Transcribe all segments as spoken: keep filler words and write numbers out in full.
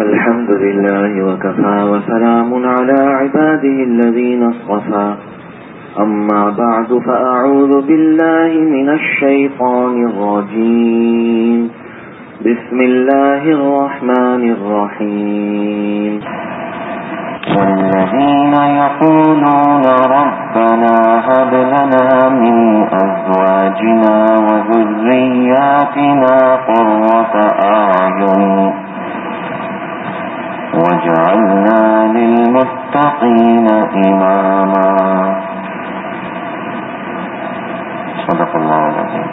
الحمد لله وكفى وسلام على عباده الذين اصطفى أما بعد فأعوذ بالله من الشيطان الرجيم بسم الله الرحمن الرحيم والذين يقولون ربنا هب لنا من أزواجنا وذرياتنا قرة أعين وجعلنا للمتقين إماما صدق الله العظيم.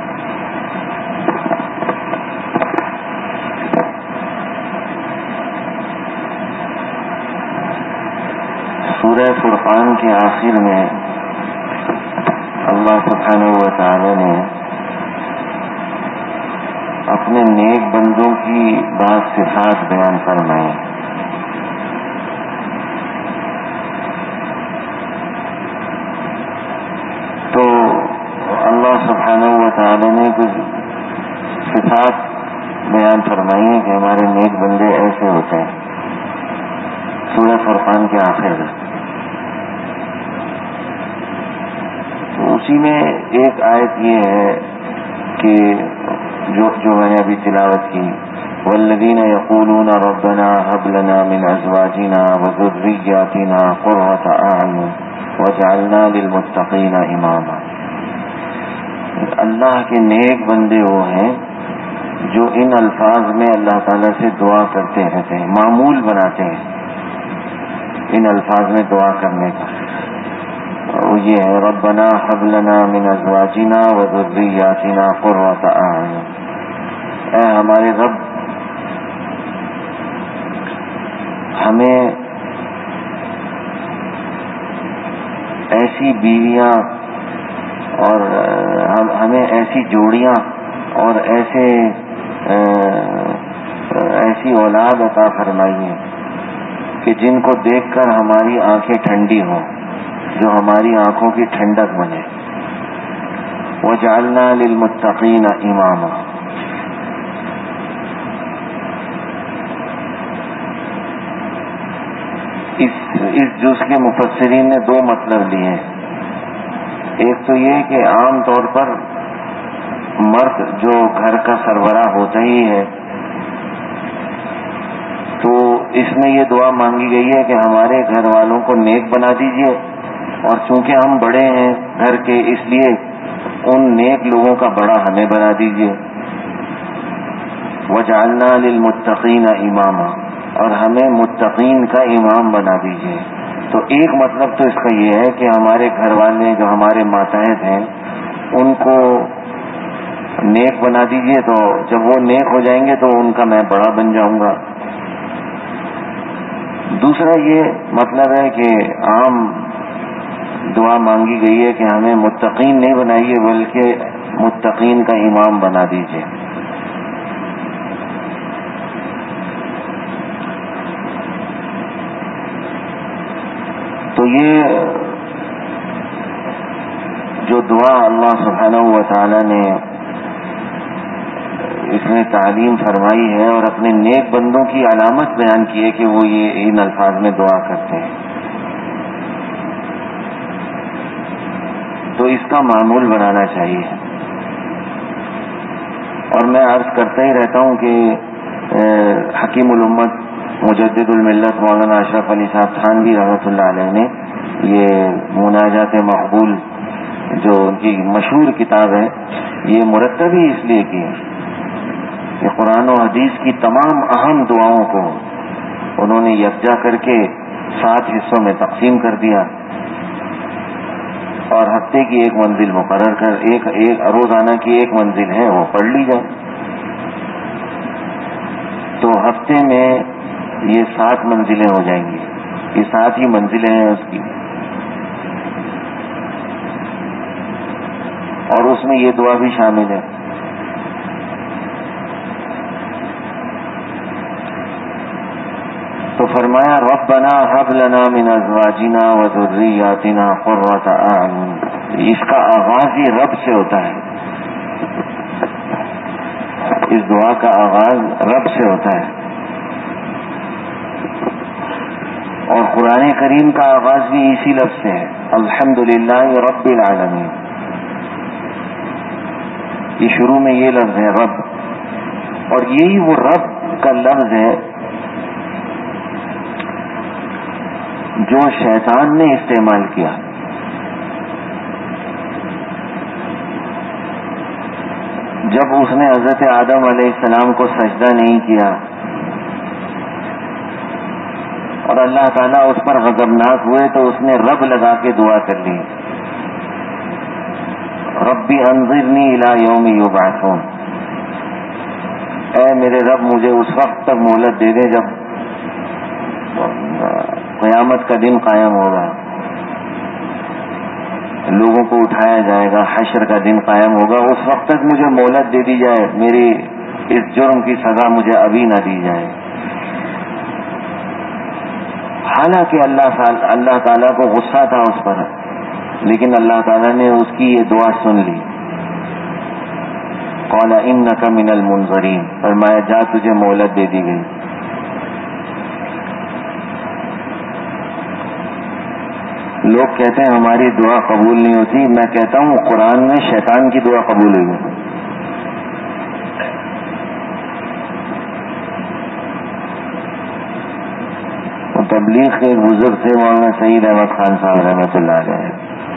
سورہ فرقان کے آخر میں اللہ سبحانہ و تعالی نے اپنے نیک بندوں کی بعض صفات بیان فرمائی. تو اللہ سبحانہ و تعالی نے کچھ صفات بیان فرمائی ہیں کہ ہمارے نیک بندے ایسے ہوتے ہیں. سورہ فرقان کے آخر میں اسی میں ایک آیت یہ ہے کہ جو جو میں نے ابھی تلاوت کی والذین یقولون ربنا هب لنا من ازواجنا وذریاتنا قرۃ اعین واجعلنا للمتقین اماما. اللہ کے نیک بندے وہ ہیں جو ان الفاظ میں اللہ تعالیٰ سے دعا کرتے رہتے ہیں، معمول بناتے ہیں ان الفاظ میں دعا کرنے کا. وہ یہ ہے ربنا هب لنا من ازواجنا وذریاتنا قرۃ اعین. اے ہمارے رب، ہمیں ایسی بیویاں اور ہمیں ایسی جوڑیاں اور ایسے ایسی اولاد عطا فرمائیے کہ جن کو دیکھ کر ہماری آنکھیں ٹھنڈی ہوں، جو ہماری آنکھوں کی ٹھنڈک بنے. وَجَعَلْنَا لِلْمُتَّقِينَ إِمَامًا. اس اس جز کے مفسرین نے دو مطلب لیے. ایک تو یہ کہ عام طور پر مرد جو گھر کا سربراہ ہوتا ہی ہے، تو اس میں یہ دعا مانگی گئی ہے کہ ہمارے گھر والوں کو نیک بنا دیجئے، اور چونکہ ہم بڑے ہیں گھر کے، اس لیے ان نیک لوگوں کا بڑا ہمیں بنا دیجئے. وَجَعَلْنَا لِلْمُتَّقِينَ إِمَامًا، اور ہمیں متقین کا امام بنا دیجئے. تو ایک مطلب تو اس کا یہ ہے کہ ہمارے گھر والے جو ہمارے ماتحت ہیں ان کو نیک بنا دیجئے، تو جب وہ نیک ہو جائیں گے تو ان کا میں بڑا بن جاؤں گا. دوسرا یہ مطلب ہے کہ عام دعا مانگی گئی ہے کہ ہمیں متقین نہیں بنائیے بلکہ متقین کا امام بنا دیجئے. تو یہ جو دعا اللہ سبحانہ و تعالی نے اس میں تعلیم فرمائی ہے اور اپنے نیک بندوں کی علامت بیان کی ہے کہ وہ یہ ان الفاظ میں دعا کرتے ہیں، تو اس کا معمول بنانا چاہیے. اور میں عرض کرتا ہی رہتا ہوں کہ حکیم الامت مجدد الملت مولانا اشرف علی صاحب تھانوی رحمۃ اللہ علیہ نے یہ مناجات مقبول جو ان کی مشہور کتاب ہے، یہ مرتب ہی اس لیے کی ہے کہ قرآن و حدیث کی تمام اہم دعاؤں کو انہوں نے یکجا کر کے سات حصوں میں تقسیم کر دیا، اور ہفتے کی ایک منزل مقرر کر ایک ایک روزانہ کی ایک منزل ہے وہ پڑھ لی جائے. تو ہفتے میں یہ سات منزلیں ہو جائیں گی. یہ سات ہی منزلیں ہیں اس کی، اور اس میں یہ دعا بھی شامل ہے. تو فرمایا ربنا هب لنا من ازواجنا وذریاتنا قرۃ اعین. اس کا آغاز ہی رب سے ہوتا ہے، اس دعا کا آغاز رب سے ہوتا ہے. اور قرآن کریم کا آغاز بھی اسی لفظ سے ہے، الحمدللہ رب العالمین. یہ شروع میں یہ لفظ ہے رب، اور یہی وہ رب کا لفظ ہے جو شیطان نے استعمال کیا. جب اس نے حضرت آدم علیہ السلام کو سجدہ نہیں کیا اور اللہ تعالیٰ اس پر غضبناک ہوئے تو اس نے رب لگا کے دعا کر لی، ربی انظرنی الی یوم یبعثون، اے میرے رب مجھے اس وقت تک مہلت دے دے جب قیامت کا دن قائم ہوگا، لوگوں کو اٹھایا جائے گا، حشر کا دن قائم ہوگا، اس وقت تک مجھے مہلت دے دی جائے، میری اس جرم کی سزا مجھے ابھی نہ دی جائے. حالانکہ اللہ اللہ تعالیٰ کو غصہ تھا اس پر، لیکن اللہ تعالیٰ نے اس کی یہ دعا سن لی. قال انک من المنظرین، فرمایا جا تجھے مہلت دے دی گئی. لوگ کہتے ہیں ہماری دعا قبول نہیں ہوتی، میں کہتا ہوں قرآن میں شیطان کی دعا قبول ہوئی ہے. تبلیغ کے ایک بزرگ تھے مولانا سعید احمد خان صاحب رحمۃ اللہ علیہ،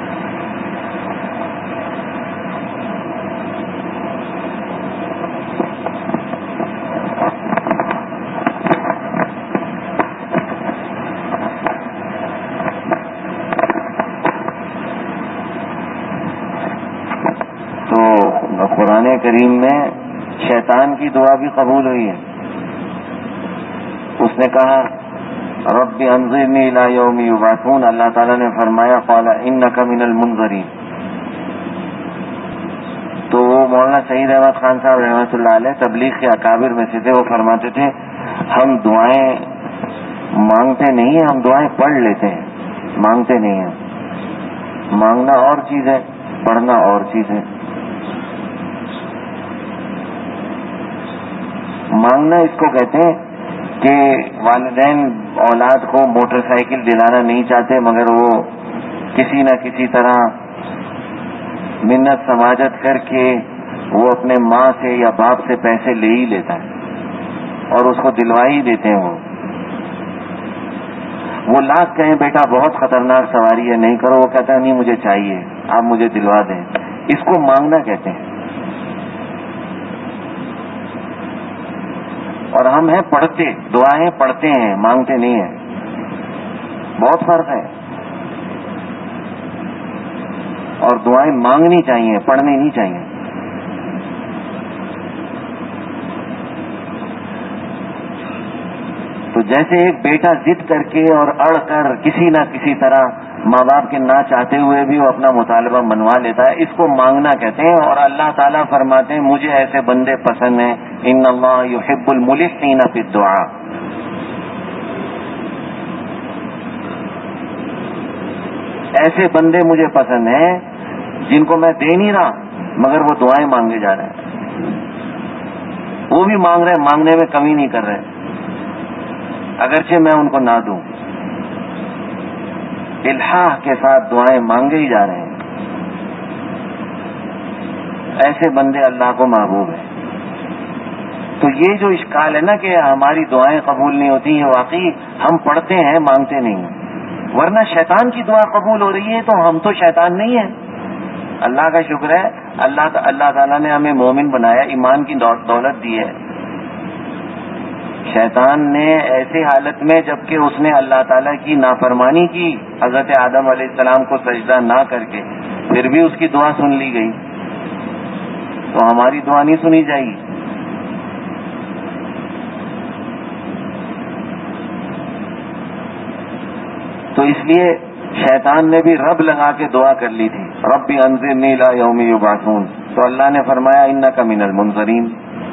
تو قرآن کریم میں شیطان کی دعا بھی قبول ہوئی ہے. اس نے کہا رب انظرنی الی یوم یبعثون، اللہ تعالیٰ نے فرمایا قال انک من المنظرین. تو وہ مولانا سعید احمد خان صاحب رحمۃ اللہ علیہ تبلیغ کے اکابر میں سے تھے. وہ فرماتے تھے ہم دعائیں مانگتے نہیں ہیں، ہم دعائیں پڑھ لیتے ہیں، مانگتے نہیں ہیں. مانگنا اور چیز ہے، پڑھنا اور چیز ہے. مانگنا اس کو کہتے ہیں کہ والدین اولاد کو موٹر سائیکل دلانا نہیں چاہتے، مگر وہ کسی نہ کسی طرح منت سماجت کر کے وہ اپنے ماں سے یا باپ سے پیسے لے ہی لیتا ہے اور اس کو دلوا ہی دیتے ہیں. وہ وہ لاکھ کہیں بیٹا بہت خطرناک سواری ہے نہیں کرو، وہ کہتا ہے نہیں مجھے چاہیے، آپ مجھے دلوا دیں. اس کو مانگنا کہتے ہیں. اور ہم ہیں پڑھتے، دعائیں پڑھتے ہیں، مانگتے نہیں ہیں. بہت فرق ہے. اور دعائیں مانگنی چاہیے، پڑھنی نہیں چاہیے. تو جیسے ایک بیٹا ضد کر کے اور اڑ کر کسی نہ کسی طرح ماں باپ کے نہ چاہتے ہوئے بھی وہ اپنا مطالبہ منوا لیتا ہے، اس کو مانگنا کہتے ہیں. اور اللہ تعالیٰ فرماتے ہیں مجھے ایسے بندے پسند ہیں، ان اللہ یحب الملحین فی الدعاء. ایسے بندے مجھے پسند ہیں جن کو میں دے نہیں رہا مگر وہ دعائیں مانگے جا رہے ہیں. وہ بھی مانگ رہے ہیں، مانگنے میں کمی نہیں کر رہے اگرچہ میں ان کو نہ دوں. الحاح کے ساتھ دعائیں مانگے ہی جا رہے ہیں. ایسے بندے اللہ کو محبوب ہیں. تو یہ جو اشکال ہے نا کہ ہماری دعائیں قبول نہیں ہوتی، یہ واقعی ہم پڑھتے ہیں مانگتے نہیں ہیں. ورنہ شیطان کی دعا قبول ہو رہی ہے تو ہم تو شیطان نہیں ہیں. اللہ کا شکر ہے، اللہ اللہ تعالیٰ نے ہمیں مومن بنایا، ایمان کی دولت دی ہے. شیطان نے ایسی حالت میں جبکہ اس نے اللہ تعالیٰ کی نافرمانی کی حضرت آدم علیہ السلام کو سجدہ نہ کر کے، پھر بھی اس کی دعا سن لی گئی. تو ہماری دعا نہیں سنی جائے گی. تو اس لیے شیطان نے بھی رب لگا کے دعا کر لی تھی، ربی انظرنی الی یوم یبعثون. تو اللہ نے فرمایا انک من المنظرین.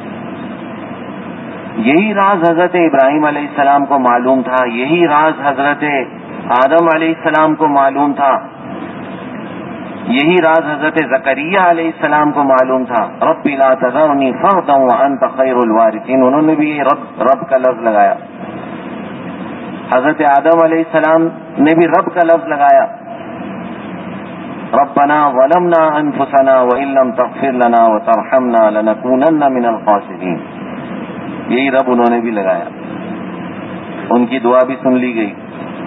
یہی راز حضرت ابراہیم علیہ السلام کو معلوم تھا، یہی راز حضرت آدم علیہ السلام کو معلوم تھا، یہی راز حضرت زکریا علیہ السلام کو معلوم تھا. رب لا تذرنی فردا وانت خیر الوارثین. انہوں نے بھی یہ رب رب کا لفظ لگایا. حضرت آدم علیہ السلام نے بھی رب کا لفظ لگایا، ربنا ظلمنا انفسنا وان لم تغفر لنا وترحمنا لنكونن من الخاسرین، یہی رب انہوں نے بھی لگایا، ان کی دعا بھی سن لی گئی۔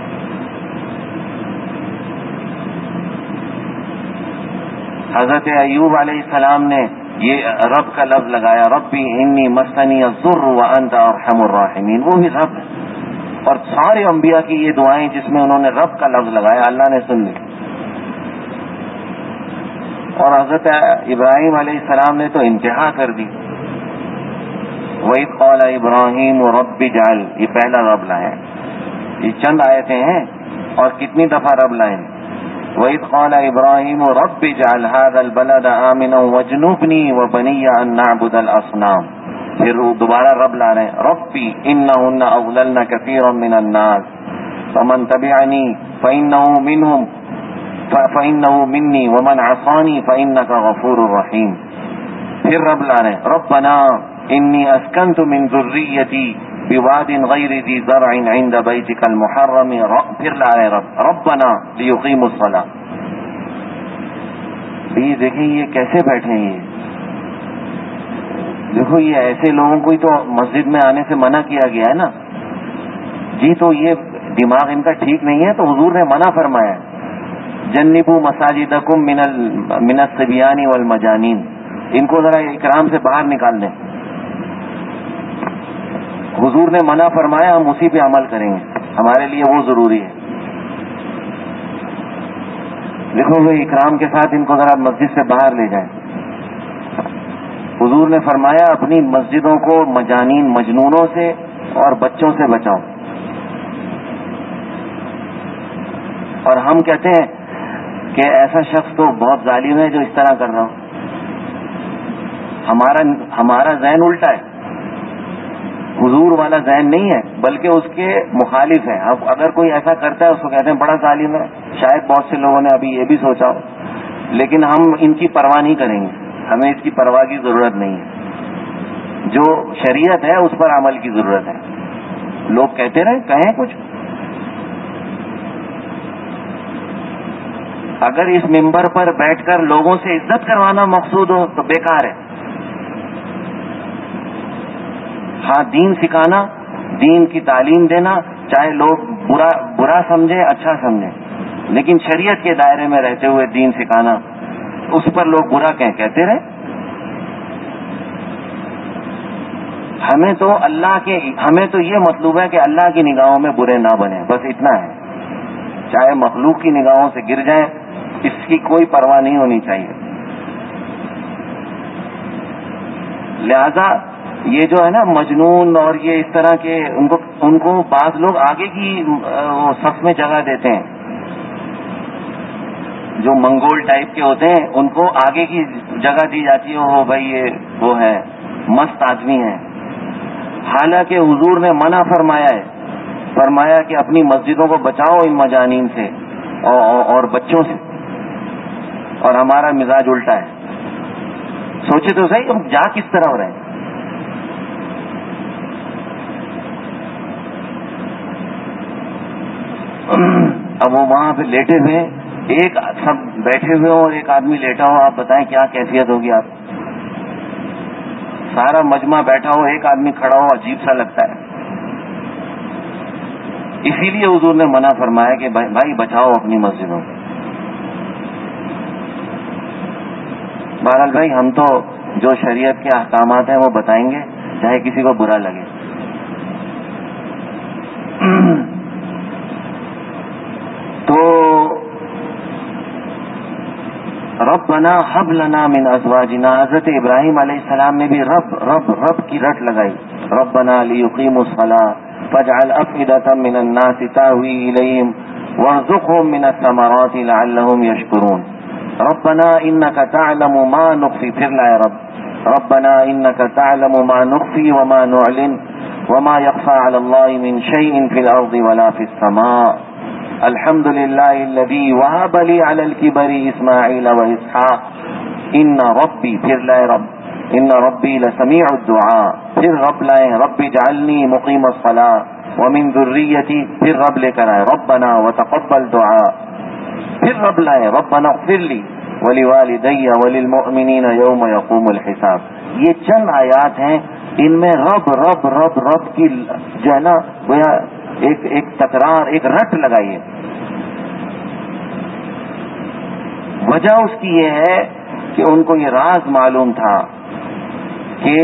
حضرت ایوب علیہ السلام نے یہ رب کا لفظ لگایا، ربی انی مسنی الضر وانت ارحم الراحمین، وہ بھی رب ہے۔ اور سارے انبیاء کی یہ دعائیں جس میں انہوں نے رب کا لفظ لگایا، اللہ نے سن لی۔ اور حضرت ابراہیم علیہ السلام نے تو انتہا کر دی، وَإِذْ قَالَ إِبْرَاهِيمُ رَبِّ اجْعَلْ، یہ پہلا رب لائے، یہ چند آیتیں ہیں اور کتنی دفعہ رب لائیں۔ وَإِذْ قَالَ إِبْرَاهِيمُ رَبِّ اجْعَلْ هَذَا الْبَلَدَ آمِنًا وَاجْنُبْنِي وَبَنِيَّ أَن نَّعْبُدَ الْأَصْنَامَ، پھر وہ دوبارہ رب لا رہے ہیں، ربی انہن اضللن کثیرا من الناس فمن تبعنی فإنه منهم فإنه منی ومن عصانی فإنك غفور رحیم، پھر رب لا رہے ہیں، ربنا انی اسکنت من ذریتی بواد غیر ذی زرع عند بیتک المحرم، پھر لا رہے ہیں رب ربنا لیقیموا الصلاۃ۔ یہ دیکھیں یہ کیسے بیٹھے ہیں، یہ دیکھو یہ ایسے لوگوں کو ہی تو مسجد میں آنے سے منع کیا گیا ہے نا جی، تو یہ دماغ ان کا ٹھیک نہیں ہے، تو حضور نے منع فرمایا جنبوا مساجدکم من من الصبیان والمجانین، ان کو ذرا اکرام سے باہر نکال دیں، حضور نے منع فرمایا، ہم اسی پہ عمل کریں گے، ہمارے لیے وہ ضروری ہے۔ دیکھو وہ اکرام کے ساتھ ان کو ذرا مسجد سے باہر لے جائیں۔ حضور نے فرمایا اپنی مسجدوں کو مجانین مجنونوں سے اور بچوں سے بچاؤ، اور ہم کہتے ہیں کہ ایسا شخص تو بہت ظالم ہے جو اس طرح کر رہا ہو، ہمارا ہمارا ذہن الٹا ہے، حضور والا ذہن نہیں ہے بلکہ اس کے مخالف ہے۔ اب اگر کوئی ایسا کرتا ہے اس کو کہتے ہیں بڑا ظالم ہے، شاید بہت سے لوگوں نے ابھی یہ بھی سوچا ہو، لیکن ہم ان کی پرواہ نہیں کریں گے، ہمیں اس کی پرواہ کی ضرورت نہیں ہے، جو شریعت ہے اس پر عمل کی ضرورت ہے۔ لوگ کہتے رہے، کہیں کچھ، اگر اس ممبر پر بیٹھ کر لوگوں سے عزت کروانا مقصود ہو تو بیکار ہے۔ ہاں دین سکھانا، دین کی تعلیم دینا، چاہے لوگ برا برا سمجھیں اچھا سمجھیں، لیکن شریعت کے دائرے میں رہتے ہوئے دین سکھانا، اس پر لوگ برا کہیں کہتے رہے۔ ہمیں تو اللہ کے ہمیں تو یہ مطلوب ہے کہ اللہ کی نگاہوں میں برے نہ بنیں، بس اتنا ہے، چاہے مخلوق کی نگاہوں سے گر جائیں اس کی کوئی پرواہ نہیں ہونی چاہیے۔ لہذا یہ جو ہے نا مجنون اور یہ اس طرح کے ان کو ان کو بعض لوگ آگے کی صف میں جگہ دیتے ہیں، جو منگول ٹائپ کے ہوتے ہیں ان کو آگے کی جگہ دی جاتی ہے، ہو بھائی یہ وہ ہے مست آدمی ہے، حالانکہ حضور نے منع فرمایا ہے، فرمایا کہ اپنی مسجدوں کو بچاؤ ان مجانین سے اور بچوں سے، اور ہمارا مزاج الٹا ہے۔ سوچے تو صحیح ہم جا کس طرح ہو رہے ہیں۔ اب وہ وہاں پہ لیٹے ہوئے، ایک سب بیٹھے ہوئے ہو اور ایک آدمی لیٹا ہو، آپ بتائیں کیا کیفیت ہوگی؟ آپ سارا مجمع بیٹھا ہو، ایک آدمی کھڑا ہو، عجیب سا لگتا ہے۔ اسی لیے حضور نے منع فرمایا کہ بھائی بچاؤ اپنی مسجدوں۔ بہرحال بھائی ہم تو جو شریعت کے احکامات ہیں وہ بتائیں گے، چاہے کسی کو برا لگے۔ تو ربنا هب لنا من ازواجنا، حضرت ابراہیم علیہ السلام نے بھی رب رب رب کی رٹ لگائی، ربنا لیقیموا الصلاة فاجعل افئدة من الناس تهوی الیہم وارزقهم من الثمرات لعلهم یشکرون، ربنا انك تعلم ما نخفی، پھر لائے رب ربنا انك تعلم ما نخفی وما نعلن وما يخفى على الله من شيء في الارض ولا في السماء، الحمد لله الذي وهب لي على الكبر اسماعيل واسحاق ان ربي، پھر لائے رب ان ربي لسميع الدعاء، پھر رب لائے رب اجعلني مقيم الصلاة ومن ذریتی، پھر رب لے کر آئے ربنا وتقبل دعاء، پھر رب لائے ربنا اغفر لی ولوالدی وللمؤمنین یوم یقوم الحساب. یہ چند آیات ہیں، ان میں رب رب رب رب کی جو ہے نا گویا ایک ایک تکرار، ایک رٹ لگائیے. وجہ اس کی یہ ہے کہ ان کو یہ راز معلوم تھا کہ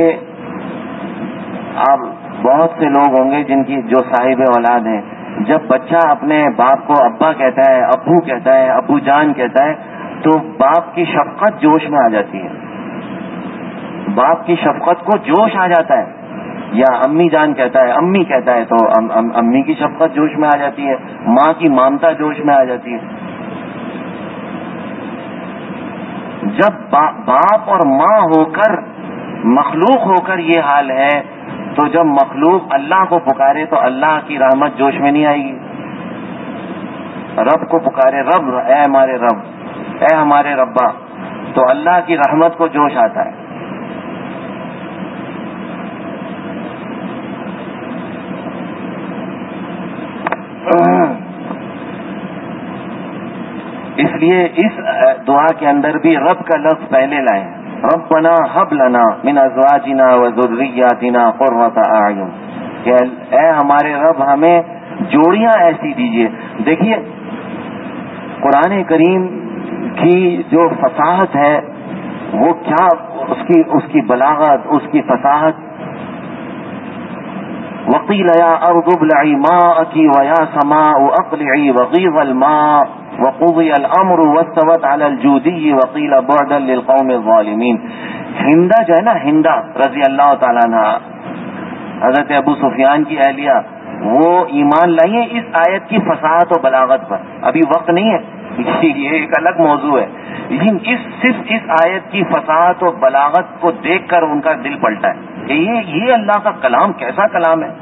اب بہت سے لوگ ہوں گے جن کی جو صاحب اولاد ہیں، جب بچہ اپنے باپ کو ابا کہتا ہے، ابو کہتا ہے، ابو جان کہتا ہے، تو باپ کی شفقت جوش میں آ جاتی ہے، باپ کی شفقت کو جوش آ جاتا ہے. یا امی جان کہتا ہے، امی کہتا ہے، تو ام ام امی کی شفقت جوش میں آ جاتی ہے، ماں کی مامتا جوش میں آ جاتی ہے. جب باپ اور ماں ہو کر مخلوق ہو کر یہ حال ہے، تو جب مخلوق اللہ کو پکارے تو اللہ کی رحمت جوش میں نہیں آئے گی. رب کو پکارے، رب اے ہمارے رب، اے ہمارے ربا، تو اللہ کی رحمت کو جوش آتا ہے. اس لیے اس دعا کے اندر بھی رب کا لفظ پہلے لائیں. ربنا ہب لنا من ازواجنا وذریاتنا قرۃ اعین، کہ اے ہمارے رب ہمیں جوڑیاں ایسی دیجیے. دیکھیے قرآن کریم کی جو فصاحت ہے وہ کیا، اس کی اس کی بلاغت، اس کی فصاحت. وقیل یا ارض ابلعی ماءک ویا سماء اقلعی وغیض الماء وقضی الامر واستوت علی الجودی وقیل بعدا للقوم الظالمین. ہندا جو ہے نا، ہندا رضی اللہ تعالیٰ عنہ، حضرت ابو سفیان کی اہلیہ، وہ ایمان لائیے اس آیت کی فصاحت و بلاغت پر. ابھی وقت نہیں ہے، یہ ایک الگ موضوع ہے، لیکن اس صرف اس آیت کی فصاحت و بلاغت کو دیکھ کر ان کا دل پلٹا ہے کہ یہ یہ اللہ کا کلام کیسا کلام ہے.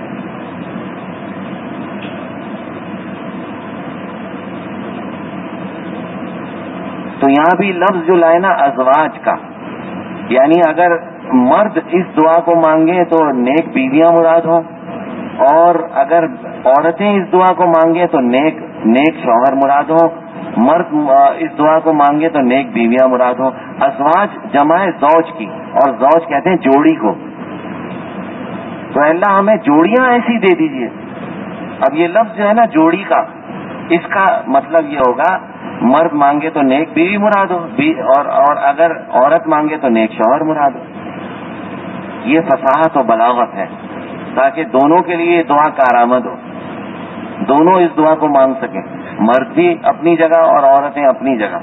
تو یہاں بھی لفظ جو لائے نا ازواج کا، یعنی اگر مرد اس دعا کو مانگے تو نیک بیویاں مراد ہوں، اور اگر عورتیں اس دعا کو مانگے تو نیک نیک شوہر مراد ہوں. مرد اس دعا کو مانگے تو نیک بیویاں مراد ہوں. ازواج جمع ہے زوج کی، اور زوج کہتے ہیں جوڑی کو. تو اللہ ہمیں جوڑیاں ایسی دے دیجئے. اب یہ لفظ جو ہے نا جوڑی کا، اس کا مطلب یہ ہوگا مرد مانگے تو نیک بیوی مراد ہو، اور اور اگر عورت مانگے تو نیک شوہر مراد ہو. یہ فصاحت و بلاغت ہے تاکہ دونوں کے لیے دعا کارآمد ہو، دونوں اس دعا کو مانگ سکیں، مرد بھی اپنی جگہ اور عورتیں اپنی جگہ.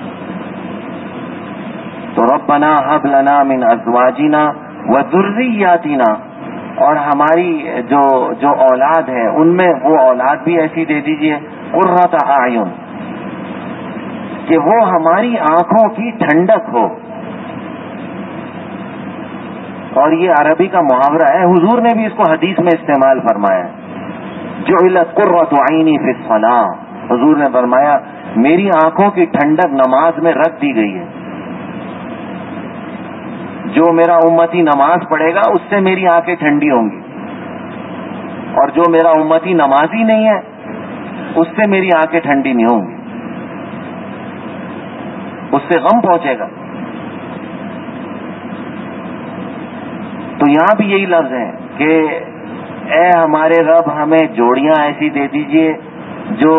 تو ربنا هب لنا من ازواجنا وذریاتنا، اور ہماری جو جو اولاد ہے ان میں وہ اولاد بھی ایسی دے دیجئے قرۃ اعین، کہ وہ ہماری آنکھوں کی ٹھنڈک ہو. اور یہ عربی کا محاورہ ہے، حضور نے بھی اس کو حدیث میں استعمال فرمایا ہے. جعلت قرۃ عینی فی الصلاۃ، حضور نے فرمایا میری آنکھوں کی ٹھنڈک نماز میں رکھ دی گئی ہے. جو میرا امتی نماز پڑھے گا اس سے میری آنکھیں ٹھنڈی ہوں گی، اور جو میرا امتی نمازی نہیں ہے اس سے میری آنکھیں ٹھنڈی نہیں ہوں گی، اس سے غم پہنچے گا. تو یہاں بھی یہی لفظ ہے کہ اے ہمارے رب ہمیں جوڑیاں ایسی دے دیجئے جو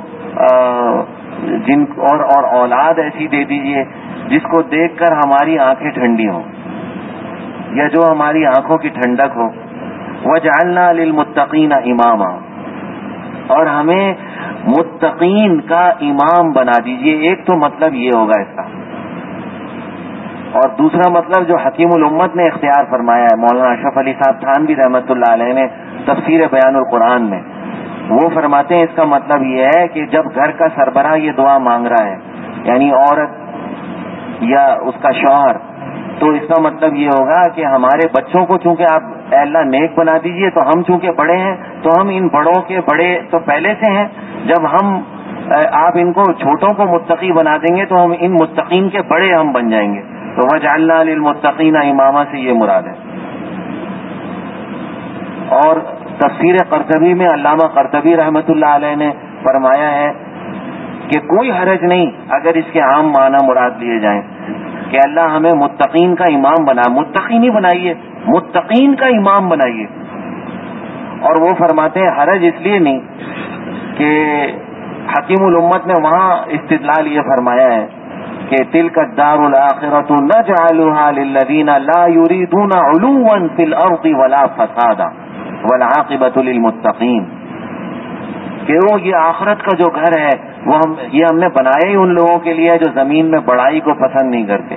جن اور اور اولاد ایسی دے دیجئے جس کو دیکھ کر ہماری آنکھیں ٹھنڈی ہوں، یا جو ہماری آنکھوں کی ٹھنڈک ہو. وَجْعَلْنَا لِلْمُتَّقِينَ إِمَامًا، اور ہمیں متقین کا امام بنا دیجئے. ایک تو مطلب یہ ہوگا اس کا، اور دوسرا مطلب جو حکیم الامت نے اختیار فرمایا ہے، مولانا اشرف علی صاحب تھانوی رحمۃ اللہ علیہ نے تفسیر بیان القرآن میں، وہ فرماتے ہیں اس کا مطلب یہ ہے کہ جب گھر کا سربراہ یہ دعا مانگ رہا ہے، یعنی عورت یا اس کا شوہر، تو اس کا مطلب یہ ہوگا کہ ہمارے بچوں کو چونکہ آپ اے اللہ نیک بنا دیجئے، تو ہم چونکہ بڑے ہیں تو ہم ان بڑوں کے بڑے تو پہلے سے ہیں، جب ہم آپ ان کو چھوٹوں کو متقی بنا دیں گے تو ہم ان متقین کے بڑے ہم بن جائیں گے. تو وَجْعَلْنَا لِلْمُتَّقِينَ إِمَامًا سے یہ مراد ہے. اور تفسیر قرطبی میں علامہ قرطبی رحمۃ اللہ علیہ نے فرمایا ہے کہ کوئی حرج نہیں اگر اس کے عام معنی مراد لیے جائیں کہ اللہ ہمیں متقین کا امام بنا، متقی نہیں بنائیے، متقین کا امام بنائیے. اور وہ فرماتے ہیں حرج اس لیے نہیں کہ حکیم الامت نے وہاں استدلال یہ فرمایا ہے کہ تلک الدار الآخرۃ نجعلها للذین لا یریدون علوا فی الارض ولا فسادا والعاقبۃ للمتقین، کہ وہ یہ آخرت کا جو گھر ہے وہ ہم یہ ہم نے بنایا ہی ان لوگوں کے لیے جو زمین میں بڑائی کو پسند نہیں کرتے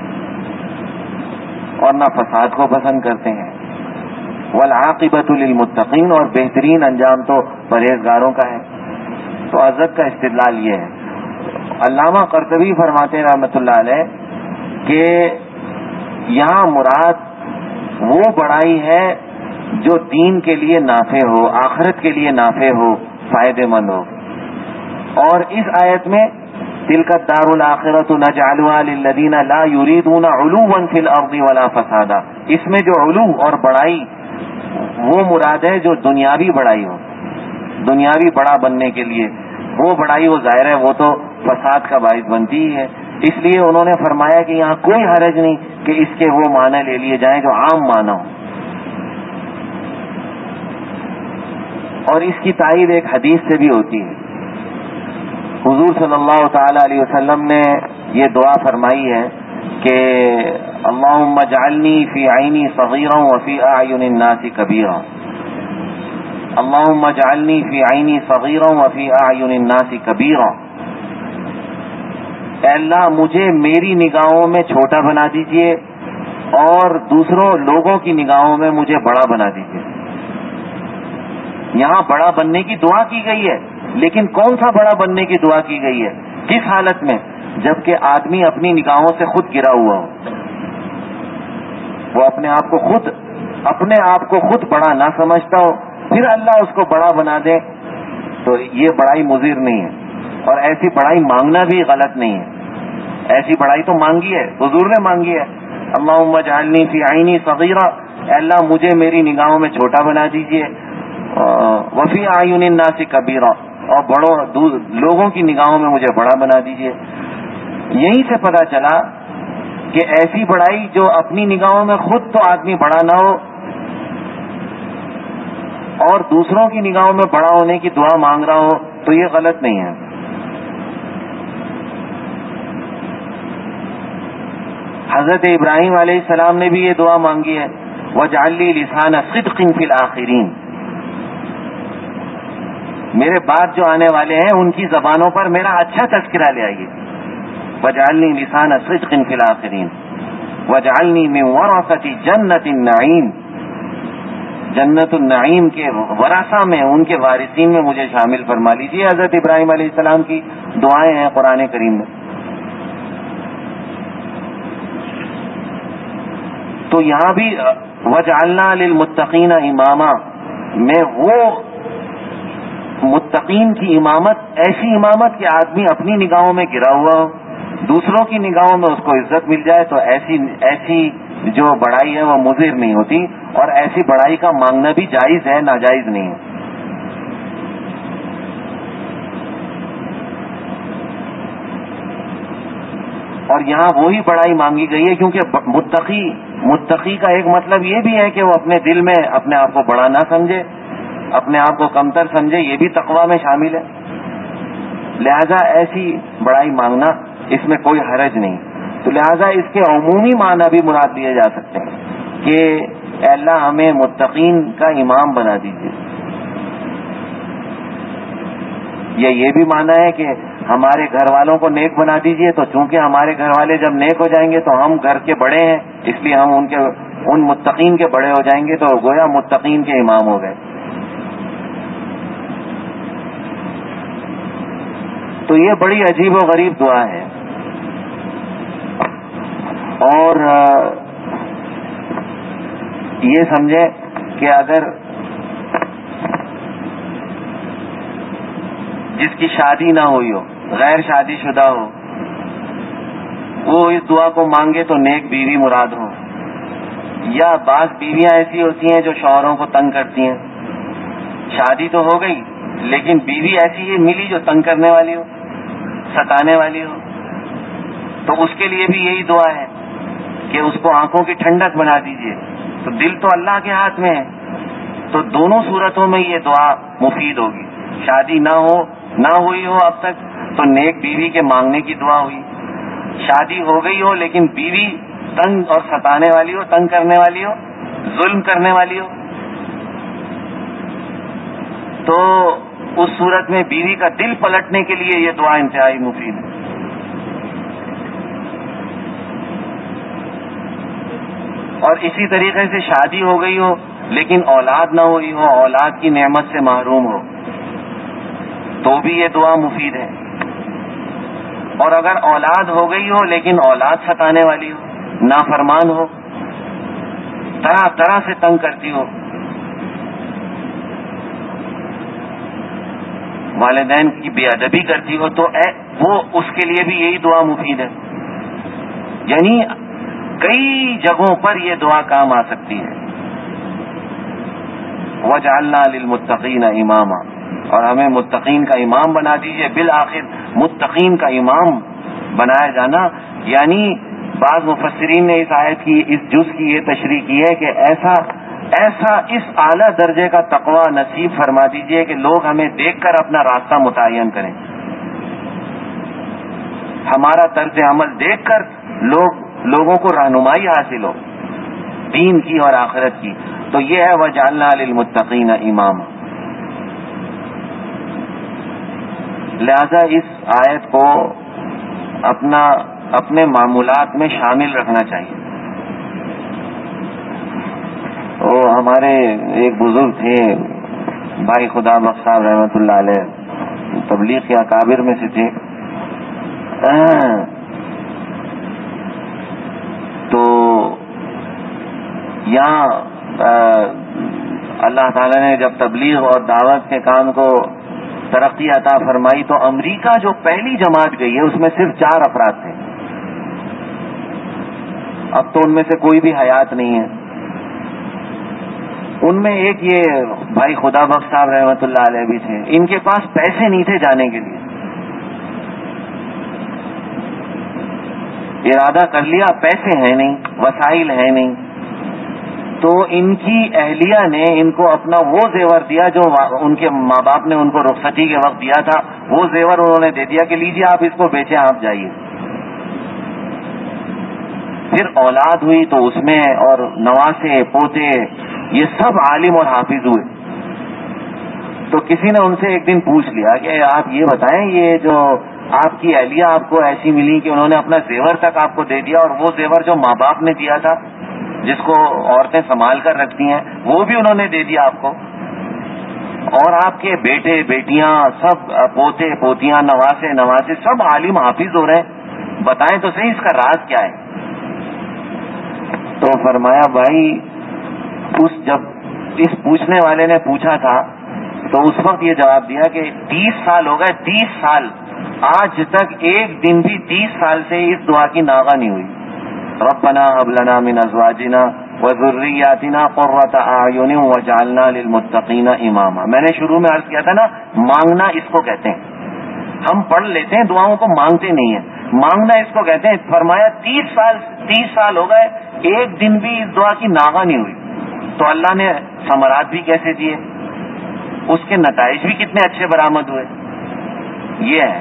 اور نہ فساد کو پسند کرتے ہیں. والعاقبۃ للمتقین، اور بہترین انجام تو پرہیزگاروں کا ہے. تو حضرت کا استدلال یہ ہے. علامہ قرطبی فرماتے ہیں رحمۃ اللہ علیہ کہ یہاں مراد وہ بڑائی ہے جو دین کے لیے نافع ہو، آخرت کے لیے نافع ہو، فائدہ مند ہو. اور اس آیت میں تلک الدار الآخرۃ نجعلها للذین لا یریدون علوا فی الارض ولا فسادا، اس میں جو علو اور بڑائی وہ مراد ہے جو دنیاوی بڑائی ہو، دنیاوی بڑا بننے کے لیے. وہ بڑائی وہ ظاہر ہے وہ تو فساد کا باعث بنتی ہی ہے. اس لیے انہوں نے فرمایا کہ یہاں کوئی حرج نہیں کہ اس کے وہ معنی لے لیے جائیں جو عام معنی ہو. اور اس کی تائید ایک حدیث سے بھی ہوتی ہے. حضور صلی اللہ تعالی علیہ وسلم نے یہ دعا فرمائی ہے کہ اللہم اجعلنی فی عینی صغیرا وفی اعین الناس کبیرا، اللہم اجعلنی فی عینی صغیرا وفی اعین الناس کبیرا. اے اللہ مجھے میری نگاہوں میں چھوٹا بنا دیجئے اور دوسروں لوگوں کی نگاہوں میں مجھے بڑا بنا دیجئے. یہاں بڑا بننے کی دعا کی گئی ہے، لیکن کون سا بڑا بننے کی دعا کی گئی ہے؟ کس حالت میں؟ جبکہ آدمی اپنی نگاہوں سے خود گرا ہوا ہو، وہ اپنے آپ کو خود اپنے آپ کو خود بڑا نہ سمجھتا ہو، پھر اللہ اس کو بڑا بنا دے تو یہ بڑائی مضر نہیں ہے. اور ایسی بڑائی مانگنا بھی غلط نہیں ہے. ایسی بڑائی تو مانگی ہے، حضور نے مانگی ہے. اللہم اجعلنی فی عینی صغیرا، اے اللہ مجھے میری نگاہوں میں چھوٹا بنا دیجئے، وفی اعین الناس کبیرا، اور بڑوں لوگوں کی نگاہوں میں مجھے بڑا بنا دیجئے. یہیں سے پتہ چلا کہ ایسی بڑائی جو اپنی نگاہوں میں خود تو آدمی بڑا نہ ہو اور دوسروں کی نگاہوں میں بڑا ہونے کی دعا مانگ رہا ہو تو یہ غلط نہیں ہے. حضرت ابراہیم علیہ السلام نے بھی یہ دعا مانگی ہے، وَاجْعَلْ لِي لِسَانَ صِدْقٍ فِي الْآخِرِينَ، میرے بعد جو آنے والے ہیں ان کی زبانوں پر میرا اچھا تذکرہ لے آئیے. وَاجْعَلْنِي لِسَانَ صِدْقٍ فِي الْآخِرِينَ وَاجْعَلْنِي مِنْ وَرَثَةِ جَنَّةِ النَّعِيمِ، جنت النعیم کے ورثہ میں، ان کے وارثین میں مجھے شامل فرما لیجیے. حضرت ابراہیم علیہ السلام کی دعائیں ہیں قرآن کریم میں. تو یہاں بھی وَجْعَلْنَا لِلْمُتَّقِينَ إِمَامًا میں وہ متقین کی امامت، ایسی امامت کہ آدمی اپنی نگاہوں میں گرا ہوا ہو، دوسروں کی نگاہوں میں اس کو عزت مل جائے، تو ایسی ایسی جو بڑائی ہے وہ مضر نہیں ہوتی، اور ایسی بڑائی کا مانگنا بھی جائز ہے، ناجائز نہیں ہے. اور یہاں وہی بڑائی مانگی گئی ہے کیونکہ متقی متقی کا ایک مطلب یہ بھی ہے کہ وہ اپنے دل میں اپنے آپ کو بڑا نہ سمجھے، اپنے آپ کو کمتر سمجھے، یہ بھی تقویٰ میں شامل ہے. لہذا ایسی بڑائی مانگنا اس میں کوئی حرج نہیں. تو لہذا اس کے عمومی معنی بھی مراد لیے جا سکتے ہیں کہ اے اللہ ہمیں متقین کا امام بنا دیجیے. یا یہ بھی معنی ہے کہ ہمارے گھر والوں کو نیک بنا دیجیے، تو چونکہ ہمارے گھر والے جب نیک ہو جائیں گے تو ہم گھر کے بڑے ہیں، اس لیے ہم ان کے ان متقین کے بڑے ہو جائیں گے، تو گویا متقین کے امام ہو گئے. تو یہ بڑی عجیب و غریب دعا ہے. اور یہ سمجھے کہ اگر جس کی شادی نہ ہوئی ہو، غیر شادی شدہ ہو، وہ اس دعا کو مانگے تو نیک بیوی مراد ہو. یا بعض بیویاں ایسی ہوتی ہیں جو شوہروں کو تنگ کرتی ہیں، شادی تو ہو گئی لیکن بیوی ایسی ہی ملی جو تنگ کرنے والی ہو، ستانے والی ہو، تو اس کے لیے بھی یہی دعا ہے کہ اس کو آنکھوں کی ٹھنڈک بنا دیجئے. تو دل تو اللہ کے ہاتھ میں ہے، تو دونوں صورتوں میں یہ دعا مفید ہوگی. شادی نہ ہو نہ ہوئی ہو اب تک تو نیک بیوی کے مانگنے کی دعا ہوئی. شادی ہو گئی ہو لیکن بیوی تنگ اور ستانے والی ہو، تنگ کرنے والی ہو، ظلم کرنے والی ہو، تو اس صورت میں بیوی کا دل پلٹنے کے لیے یہ دعا انتہائی مفید ہے. اور اسی طریقے سے شادی ہو گئی ہو لیکن اولاد نہ ہوئی ہو، اولاد کی نعمت سے محروم ہو، تو بھی یہ دعا مفید ہے. اور اگر اولاد ہو گئی ہو لیکن اولاد ستانے والی ہو، نافرمان ہو، طرح طرح سے تنگ کرتی ہو، والدین کی بے ادبی کرتی ہو، تو اے وہ اس کے لیے بھی یہی دعا مفید ہے. یعنی کئی جگہوں پر یہ دعا کام آ سکتی ہے. وَجَعَلْنَا لِلْمُتَّقِينَ إِمَامًا، اور ہمیں متقین کا امام بنا دیجئے. بالآخر متقین کا امام بنایا جانا، یعنی بعض مفسرین نے اس آیت کی، اس جز کی یہ تشریح کی ہے کہ ایسا ایسا اس اعلیٰ درجے کا تقوی نصیب فرما دیجئے کہ لوگ ہمیں دیکھ کر اپنا راستہ متعین کریں، ہمارا طرز عمل دیکھ کر لوگ لوگوں کو رہنمائی حاصل ہو دین کی اور آخرت کی. تو یہ ہے وَجَعَلْنَا لِلْمُتَّقِينَ إِمَامًا. لہذا اس آیت کو اپنا اپنے معمولات میں شامل رکھنا چاہیے. وہ ہمارے ایک بزرگ تھے بھائی خدا بخش صاحب رحمۃ اللہ علیہ، تبلیغ کے اکابر میں سے تھے. تو یہاں اللہ تعالی نے جب تبلیغ اور دعوت کے کام کو ترقی عطا فرمائی تو امریکہ جو پہلی جماعت گئی ہے اس میں صرف چار افراد تھے. اب تو ان میں سے کوئی بھی حیات نہیں ہے. ان میں ایک یہ بھائی خدا بخش صاحب رحمۃ اللہ علیہ بھی تھے. ان کے پاس پیسے نہیں تھے جانے کے لیے، ارادہ کر لیا پیسے ہیں نہیں، وسائل ہیں نہیں، تو ان کی اہلیہ نے ان کو اپنا وہ زیور دیا جو ان کے ماں باپ نے ان کو رخصتی کے وقت دیا تھا. وہ زیور انہوں نے دے دیا کہ لیجیے آپ اس کو بیچیں، آپ جائیے. پھر اولاد ہوئی تو اس میں اور نواسے پوتے یہ سب عالم اور حافظ ہوئے. تو کسی نے ان سے ایک دن پوچھ لیا کہ آپ یہ بتائیں یہ جو آپ کی اہلیہ آپ کو ایسی ملی کہ انہوں نے اپنا زیور تک آپ کو دے دیا، اور وہ زیور جو ماں باپ نے دیا تھا جس کو عورتیں سنبھال کر رکھتی ہیں وہ بھی انہوں نے دے دیا آپ کو، اور آپ کے بیٹے بیٹیاں سب پوتے پوتیاں نواسے نواسے سب عالم حافظ ہو رہے ہیں، بتائیں تو صحیح اس کا راز کیا ہے؟ تو فرمایا بھائی اس جب اس پوچھنے والے نے پوچھا تھا تو اس وقت یہ جواب دیا کہ تیس سال ہو گئے، تیس سال آج تک ایک دن بھی تیس سال سے اس دعا کی ناغہ نہیں ہوئی. ربنا هب لنا من ازواجنا وذرياتنا قرة اعین واجعلنا للمتقین اماما. میں نے شروع میں عرض کیا تھا نا، مانگنا اس کو کہتے ہیں. ہم پڑھ لیتے ہیں دعاؤں کو، مانگتے نہیں ہیں. مانگنا اس کو کہتے ہیں. فرمایا تیس سال تیس سال ہو گئے ایک دن بھی اس دعا کی ناغہ نہیں ہوئی. تو اللہ نے ثمرات بھی کیسے دیے، اس کے نتائج بھی کتنے اچھے برآمد ہوئے. یہ ہے.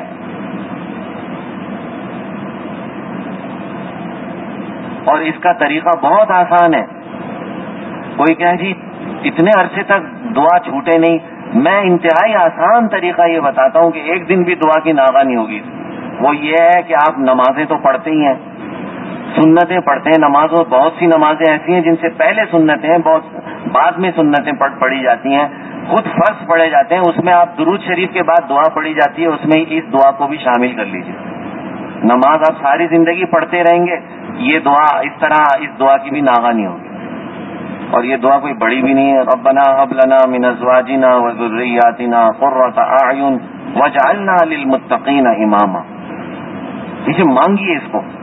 اور اس کا طریقہ بہت آسان ہے. کوئی کہے جی اتنے عرصے تک دعا چھوٹے نہیں، میں انتہائی آسان طریقہ یہ بتاتا ہوں کہ ایک دن بھی دعا کی ناغہ نہیں ہوگی. وہ یہ ہے کہ آپ نمازیں تو پڑھتے ہی ہیں، سنتیں پڑھتے ہیں. نمازوں بہت سی نمازیں ایسی ہیں جن سے پہلے سنتیں ہیں، بہت بعد میں سنتیں پڑھی جاتی ہیں. خود فرض پڑھے جاتے ہیں، اس میں آپ درود شریف کے بعد دعا پڑھی جاتی ہے، اس میں اس دعا کو بھی شامل کر لیجیے. نماز آپ ساری زندگی پڑھتے رہیں گے، یہ دعا اس طرح اس دعا کی بھی ناغہ نہیں ہوگی. اور یہ دعا کوئی بڑی بھی نہیں ہے. ربنا هب لنا من ازواجنا وذرياتنا قرة اعین واجعلنا للمتقین اماما. اسے مانگیے اس کو.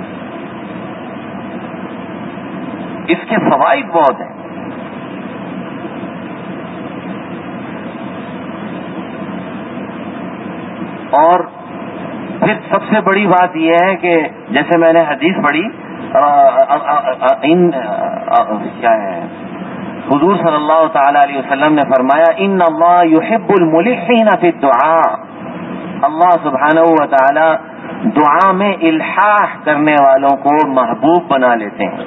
اس کے فوائد بہت ہیں. اور پھر سب سے بڑی بات یہ ہے کہ جیسے میں نے حدیث پڑھی ان کیا ہے حضور صلی اللہ تعالی علیہ وسلم نے فرمایا ان اللہ یحب الملحین فی الدعاء، اللہ سبحانہ و تعالی دعا میں الحاح کرنے والوں کو محبوب بنا لیتے ہیں۔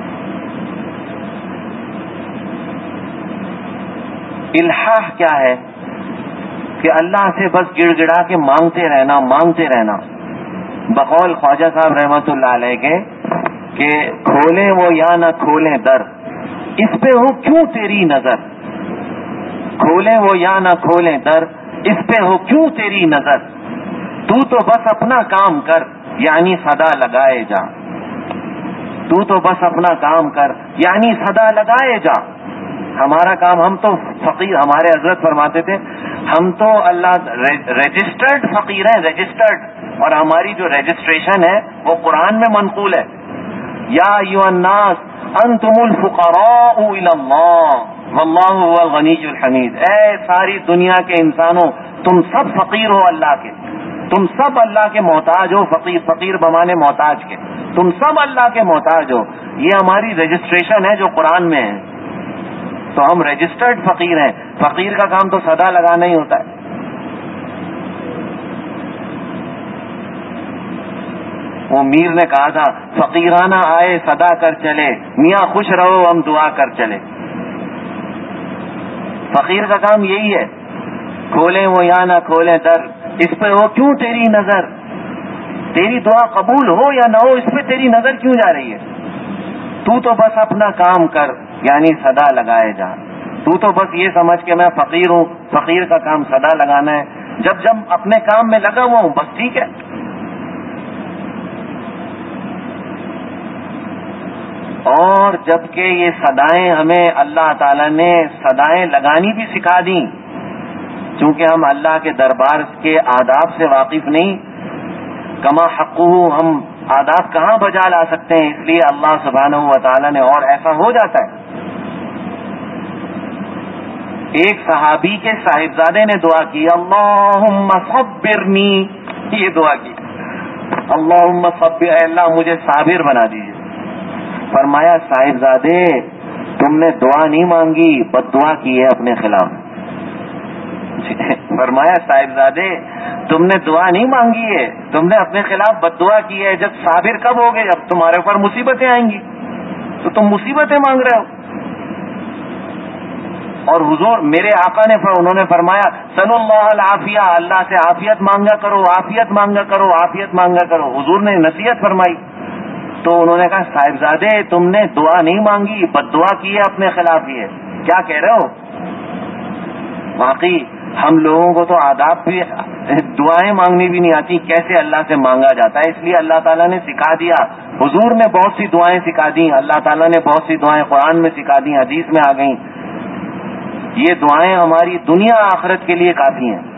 الحاح کیا ہے؟ کہ اللہ سے بس گڑ گڑا کے مانگتے رہنا مانگتے رہنا۔ بقول خواجہ صاحب رحمت اللہ علیہ کے کہ کھولیں وہ یا نہ کھولیں در، اس پہ ہو کیوں تیری نظر، کھولیں وہ یا نہ کھولیں در، اس پہ ہو کیوں تیری نظر، تو تو بس اپنا کام کر یعنی صدا لگائے جا، تو تو بس اپنا کام کر یعنی صدا لگائے جا۔ ہمارا کام، ہم تو فقیر، ہمارے حضرت فرماتے تھے ہم تو اللہ رجسٹرڈ فقیر ہیں، رجسٹرڈ، اور ہماری جو رجسٹریشن ہے وہ قرآن میں منقول ہے، یا ایھا الناس انتم الفقراء الی اللہ واللہ هو الغنی الحمید، اے ساری دنیا کے انسانوں تم سب فقیر ہو اللہ کے، تم سب اللہ کے محتاج ہو، فقیر فقیر بمانے محتاج کے، تم سب اللہ کے محتاج ہو، یہ ہماری رجسٹریشن ہے جو قرآن میں ہے، تو ہم رجسٹرڈ فقیر ہیں۔ فقیر کا کام تو صدا لگانا ہی ہوتا ہے۔ وہ میر نے کہا تھا فقیرانہ آئے صدا کر چلے، میاں خوش رہو ہم دعا کر چلے۔ فقیر کا کام یہی ہے، کھولیں وہ یا نہ کھولیں در، اس پہ ہو کیوں تیری نظر، تیری دعا قبول ہو یا نہ ہو اس پہ تیری نظر کیوں جا رہی ہے، تو تو بس اپنا کام کر یعنی صدا لگائے جا، تو تو بس یہ سمجھ کے میں فقیر ہوں، فقیر کا کام صدا لگانا ہے، جب جب اپنے کام میں لگا ہوا ہوں بس ٹھیک ہے۔ اور جبکہ یہ صدائیں ہمیں اللہ تعالیٰ نے صدائیں لگانی بھی سکھا دیں، چونکہ ہم اللہ کے دربار کے آداب سے واقف نہیں، کما حقہ ہم آداب کہاں بجا لا سکتے ہیں، اس لیے اللہ سبحانہ و تعالیٰ نے، اور ایسا ہو جاتا ہے۔ ایک صحابی کے صاحبزادے نے دعا کی اللہم صبرنی، یہ دعا کی اللہم صبر، اے اللہ مجھے صابر بنا دیجیے۔ فرمایا صاحبزادے تم نے دعا نہیں مانگی، بد دعا کی ہے اپنے خلاف۔ فرمایا صاحبزادے تم نے دعا نہیں مانگی ہے، تم نے اپنے خلاف بد دعا کی ہے، جب صابر کب ہوگے، جب تمہارے اوپر مصیبتیں آئیں گی، تو تم مصیبتیں مانگ رہے ہو۔ اور حضور میرے آقا نے انہوں نے فرمایا صلی اللہ العافیہ، اللہ سے عافیت مانگا کرو، عافیت مانگا کرو، عافیت مانگا کرو، حضور نے نصیحت فرمائی۔ تو انہوں نے کہا صاحبزادے تم نے دعا نہیں مانگی، بد دعا کی ہے اپنے خلاف، ہی ہے کیا کہہ رہے ہو۔ واقعی ہم لوگوں کو تو آداب بھی، دعائیں مانگنی بھی نہیں آتی، کیسے اللہ سے مانگا جاتا ہے، اس لیے اللہ تعالیٰ نے سکھا دیا، حضور نے بہت سی دعائیں سکھا دی، اللہ تعالیٰ نے بہت سی دعائیں قرآن میں سکھا دی، حدیث میں آ گئیں۔ یہ دعائیں ہماری دنیا آخرت کے لیے کافی ہیں۔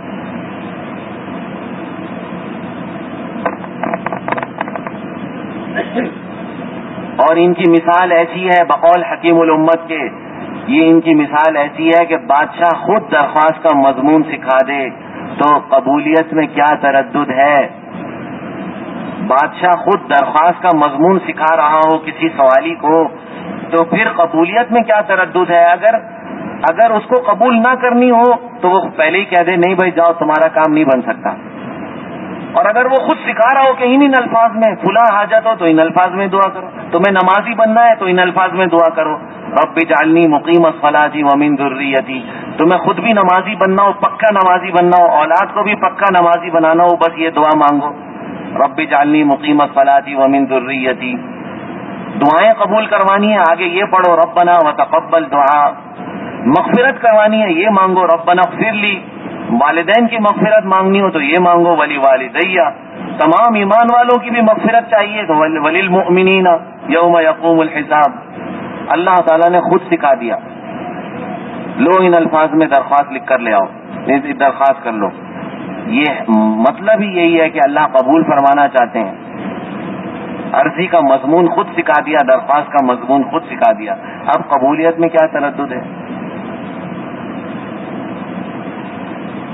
اور ان کی مثال ایسی ہے بقول حکیم الامت کے، یہ ان کی مثال ایسی ہے کہ بادشاہ خود درخواست کا مضمون سکھا دے تو قبولیت میں کیا تردد ہے۔ بادشاہ خود درخواست کا مضمون سکھا رہا ہو کسی سوالی کو تو پھر قبولیت میں کیا تردد ہے۔ اگر اگر اس کو قبول نہ کرنی ہو تو وہ پہلے ہی کہہ دے نہیں بھائی جاؤ تمہارا کام نہیں بن سکتا، اور اگر وہ خود سکھا رہا ہو کہ ان ان الفاظ میں فلاں حاجت ہو تو ان الفاظ میں دعا کرو، تمہیں نمازی بننا ہے تو ان الفاظ میں دعا کرو رب اجعلنی مقیم الصلاۃ ومن ذریتی، تمہیں خود بھی نمازی بننا ہو، پکا نمازی بننا ہو، اولاد کو بھی پکا نمازی بنانا ہو، بس یہ دعا مانگو رب اجعلنی مقیم الصلاۃ ومن ذریتی۔ دعائیں قبول کروانی ہے آگے یہ پڑھو ربنا وتقبل دعا، مغفرت کروانی ہے یہ مانگو ربنا اغفر لی، والدین کی مغفرت مانگنی ہو تو یہ مانگو ولی والدیہ، تمام ایمان والوں کی بھی مغفرت چاہیے تو وللمؤمنین یوم یقوم الحساب۔ اللہ تعالیٰ نے خود سکھا دیا، لو ان الفاظ میں درخواست لکھ کر لے آؤ، درخواست کر لو۔ یہ مطلب ہی یہی ہے کہ اللہ قبول فرمانا چاہتے ہیں۔ عرضی کا مضمون خود سکھا دیا، درخواست کا مضمون خود سکھا دیا، اب قبولیت میں کیا تردد ہے۔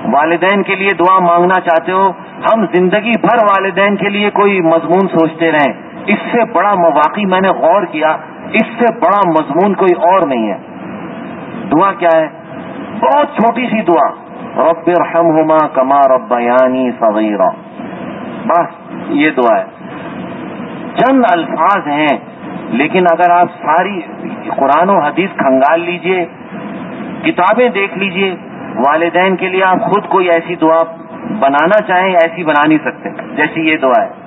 والدین کے لیے دعا مانگنا چاہتے ہو، ہم زندگی بھر والدین کے لیے کوئی مضمون سوچتے رہیں، اس سے بڑا مواقع میں نے غور کیا، اس سے بڑا مضمون کوئی اور نہیں ہے۔ دعا کیا ہے؟ بہت چھوٹی سی دعا، رب ارحمہما کما ربیانی صغیرا، بس یہ دعا ہے، چند الفاظ ہیں، لیکن اگر آپ ساری قرآن و حدیث کھنگال لیجئے، کتابیں دیکھ لیجئے، والدین کے لیے آپ خود کوئی ایسی دعا بنانا چاہیں ایسی بنا نہیں سکتے جیسی یہ دعا ہے۔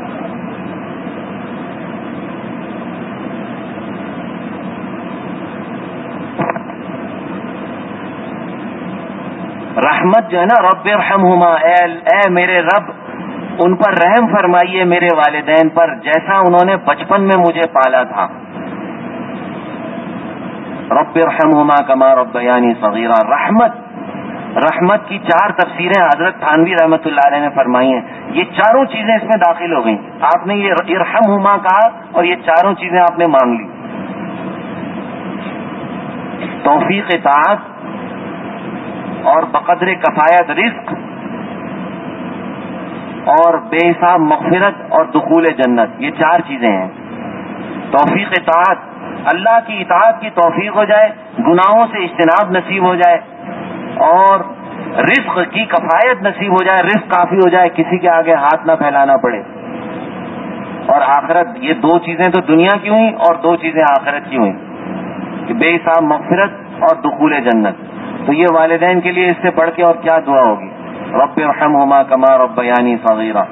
رحمت جو ہے نا، رب ارحمہما، اے, اے میرے رب ان پر رحم فرمائیے، میرے والدین پر، جیسا انہوں نے بچپن میں مجھے پالا تھا۔ رب ارحمہما کما ربیانی صغیرا، رحمت رحمت کی چار تفسیریں حضرت تھانوی رحمۃ اللہ علیہ نے فرمائی ہیں، یہ چاروں چیزیں اس میں داخل ہو گئیں۔ آپ نے یہ ارحمہما کہا اور یہ چاروں چیزیں آپ نے مانگ لی، توفیق اطاعت اور بقدر کفایت رزق اور بے حساب مغفرت اور دخول جنت، یہ چار چیزیں ہیں۔ توفیق اطاعت، اللہ کی اطاعت کی توفیق ہو جائے، گناہوں سے اجتناب نصیب ہو جائے، اور رزق کی کفایت نصیب ہو جائے، رزق کافی ہو جائے، کسی کے آگے ہاتھ نہ پھیلانا پڑے، اور آخرت، یہ دو چیزیں تو دنیا کی ہوئیں اور دو چیزیں آخرت کی ہوئیں کہ بے حساب مغفرت اور دخول جنت۔ تو یہ والدین کے لیے اس سے بڑھ کے اور کیا دعا ہوگی؟ رب ارحمہما کما ربیانی صغیرا۔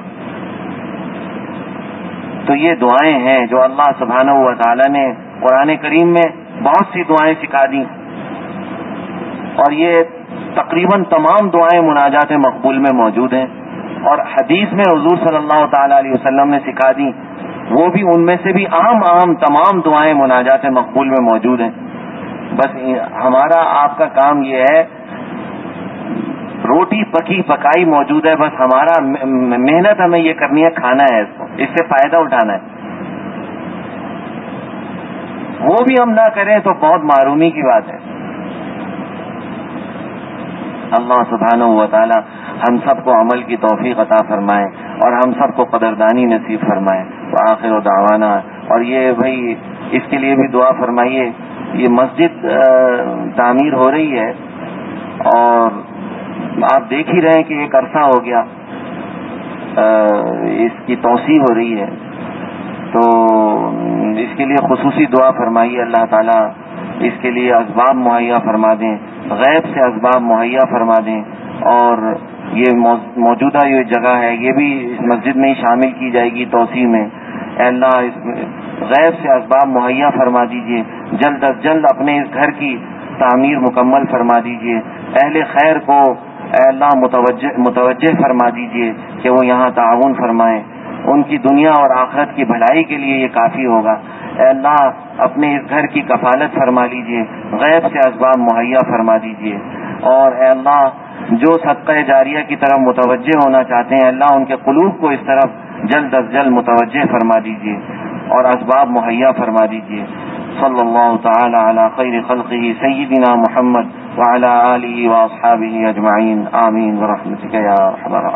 تو یہ دعائیں ہیں جو اللہ سبحانہ و تعالی نے قرآن کریم میں بہت سی دعائیں سکھا دیں، اور یہ تقریباً تمام دعائیں مناجات مقبول میں موجود ہیں، اور حدیث میں حضور صلی اللہ تعالی علیہ وسلم نے سکھا دی، وہ بھی ان میں سے بھی عام عام تمام دعائیں مناجات مقبول میں موجود ہیں۔ بس ہمارا آپ کا کام یہ ہے، روٹی پکی پکائی موجود ہے، بس ہمارا محنت ہمیں یہ کرنی ہے، کھانا ہے، اس کو اس سے فائدہ اٹھانا ہے۔ وہ بھی ہم نہ کریں تو بہت معرومی کی بات ہے۔ اللہ سبحانہ و تعالی ہم سب کو عمل کی توفیق عطا فرمائے اور ہم سب کو قدردانی نصیب فرمائے۔ وآخر دعوانا، اور یہ بھائی اس کے لیے بھی دعا فرمائیے، یہ مسجد تعمیر ہو رہی ہے اور آپ دیکھ ہی رہے ہیں کہ ایک عرصہ ہو گیا اس کی توسیع ہو رہی ہے، تو اس کے لیے خصوصی دعا فرمائیے، اللہ تعالیٰ اس کے لیے اسباب مہیا فرما دیں، غیب سے اسباب مہیا فرما دیں، اور یہ موجودہ یہ جگہ ہے یہ بھی اس مسجد میں ہی شامل کی جائے گی توسیع میں۔ اے اللہ اس غیب سے اسباب مہیا فرما دیجیے، جلد از جلد اپنے اس گھر کی تعمیر مکمل فرما دیجیے، اہل خیر کو اے اللہ متوجہ متوجہ فرما دیجیے کہ وہ یہاں تعاون فرمائیں، ان کی دنیا اور آخرت کی بھلائی کے لیے یہ کافی ہوگا۔ اے اللہ اپنے اس گھر کی کفالت فرما لیجیے، غیب سے اسباب مہیا فرما دیجیے، اور اے اللہ جو صدقہ جاریہ کی طرف متوجہ ہونا چاہتے ہیں اللہ ان کے قلوب کو اس طرف جلد از جلد متوجہ فرما دیجیے اور اسباب مہیا فرما دیجیے۔ صلی اللہ تعالی علی خیر خلقہ سیدنا محمد وعلی آلہ واصحابہ اجمعین، آمین برحمتک یا ارحم الراحمین۔